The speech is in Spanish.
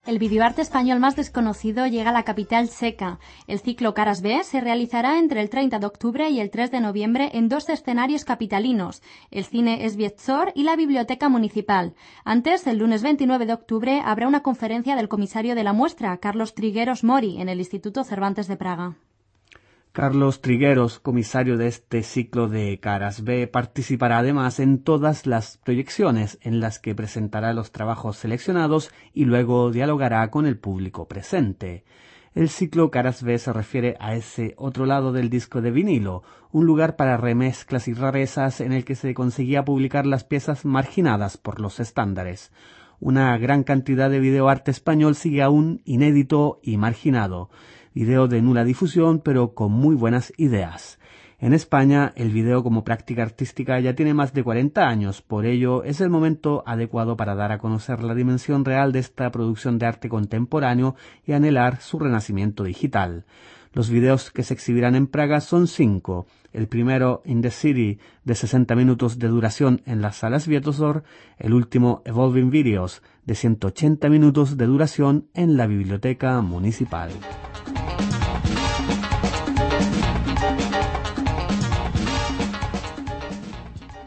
El videoarte español más desconocido llega a la capital checa. El ciclo Caras B se realizará entre el 30 de octubre y el 3 de noviembre en 2 escenarios capitalinos, el Cine Esbietsor y la Biblioteca Municipal. Antes, el lunes 29 de octubre, habrá una conferencia del comisario de la muestra, Carlos Trigueros Mori, en el Instituto Cervantes de Praga. Carlos Trigueros, comisario de este ciclo de Caras B, participará además en todas las proyecciones en las que presentará los trabajos seleccionados y luego dialogará con el público presente. El ciclo Caras B se refiere a ese otro lado del disco de vinilo, un lugar para remezclas y rarezas en el que se conseguía publicar las piezas marginadas por los estándares. Una gran cantidad de videoarte español sigue aún inédito y marginado. Video de nula difusión, pero con muy buenas ideas. En España, el video como práctica artística ya tiene más de 40 años, por ello es el momento adecuado para dar a conocer la dimensión real de esta producción de arte contemporáneo y anhelar su renacimiento digital. Los videos que se exhibirán en Praga son 5. El primero, In the City, de 60 minutos de duración en las salas Svietozor. El último, Evolving Videos, de 180 minutos de duración en la Biblioteca Municipal.